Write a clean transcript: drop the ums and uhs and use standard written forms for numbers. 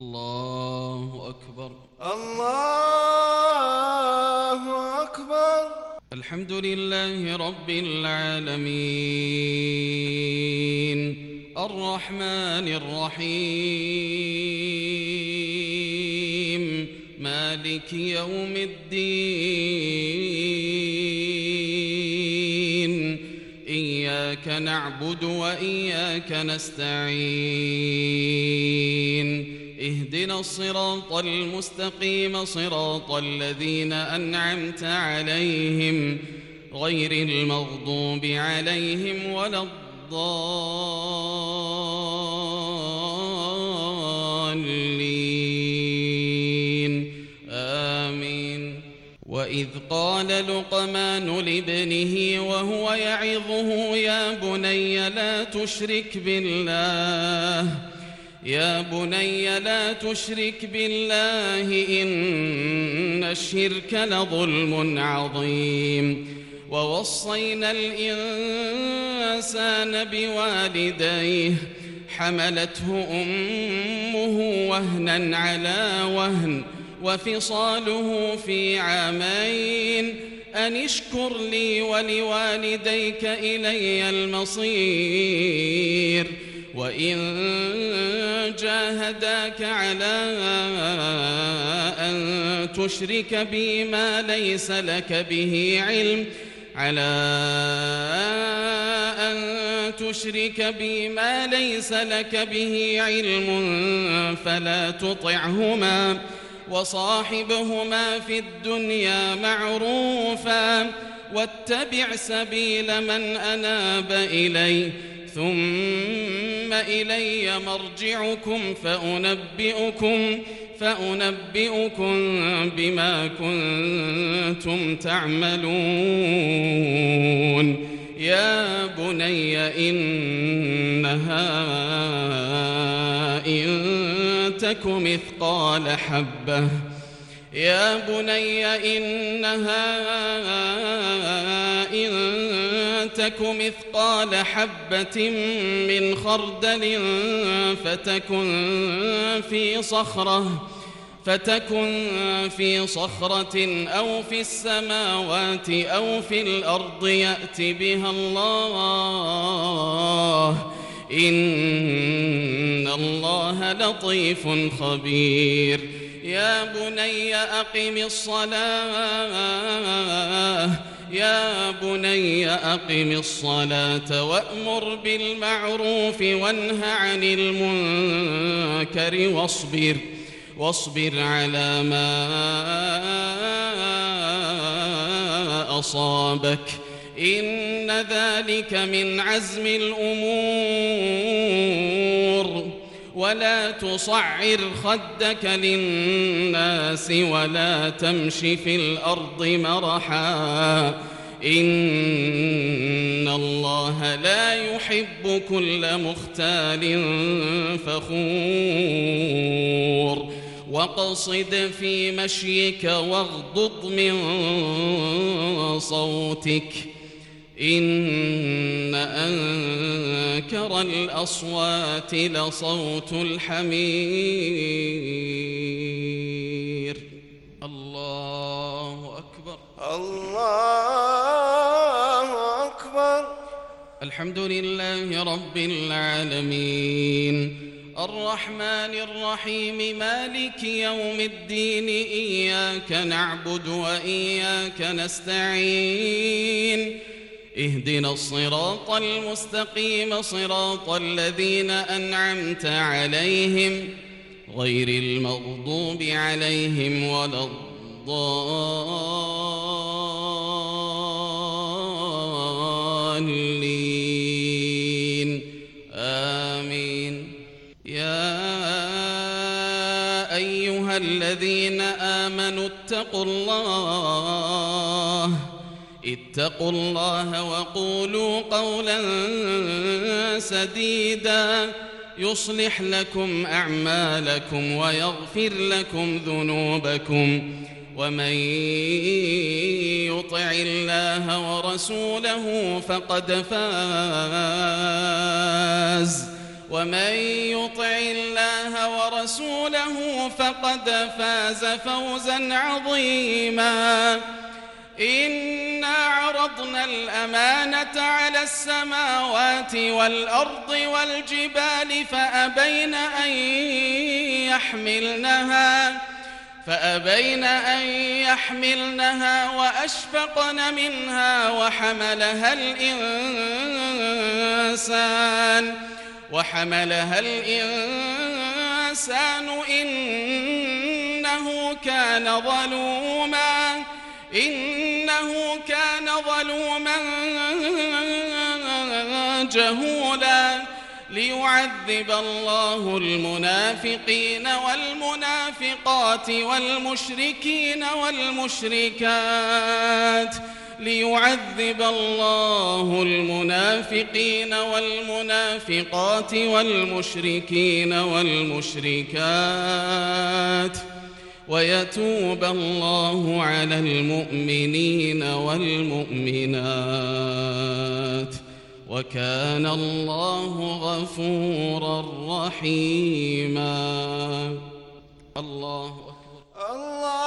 الله أكبر الله أكبر. الحمد لله رب العالمين الرحمن الرحيم مالك يوم الدين إياك نعبد وإياك نستعين اهدنا الصراط المستقيم صراط الذين أنعمت عليهم غير المغضوب عليهم ولا الضالين آمين. وإذ قال لقمان لابنه وهو يعظه يا بني لا تشرك بالله إن الشرك لظلم عظيم. ووصينا الإنسان بوالديه حملته أمه وهنا على وهن وفصاله في عامين أن اشكر لي ولوالديك إلي المصير. وإن جاهداك على أن تشرك بي ما ليس لك به علم فلا تطعهما وصاحبهما في الدنيا معروفا واتبع سبيل من أناب إلي ثم إلي مرجعكم فأنبئكم بما كنتم تعملون. يا بني إنها إن تك مثقال حبة من خردل فتكن في صخرة أو في السماوات أو في الأرض يأت بها الله إن الله لطيف خبير. يا بني أقم الصلاة وأمر بالمعروف وانه عن المنكر واصبر على ما أصابك إن ذلك من عزم الأمور. ولا تصعر خدك للناس ولا تمش في الأرض مرحا إن الله لا يحب كل مختال فخور. واقصد في مشيك واغضض من صوتك إن أنكر الأصوات لصوت الحمير. الله أكبر الله أكبر. الحمد لله رب العالمين الرحمن الرحيم مالك يوم الدين إياك نعبد وإياك نستعين اهدنا الصراط المستقيم صراط الذين أنعمت عليهم غير المغضوب عليهم ولا الضالين آمين. يا أيها الذين آمنوا اتقوا الله وقولوا قولا سديدا يصلح لكم أعمالكم ويغفر لكم ذنوبكم ومن يطع الله ورسوله فقد فاز ومن يطع الله ورسوله فقد فاز فوزا عظيما إنا عرضنا الأمانة على السماوات والأرض والجبال فأبين أن يحملنها وأشفقن منها وحملها الإنسان إنه كان ظلوما جهولا ليعذب الله المنافقين والمنافقات والمشركين والمشركات ويتوب الله على المؤمنين والمؤمنات وكان الله غفورا رحيما. الله أكبر.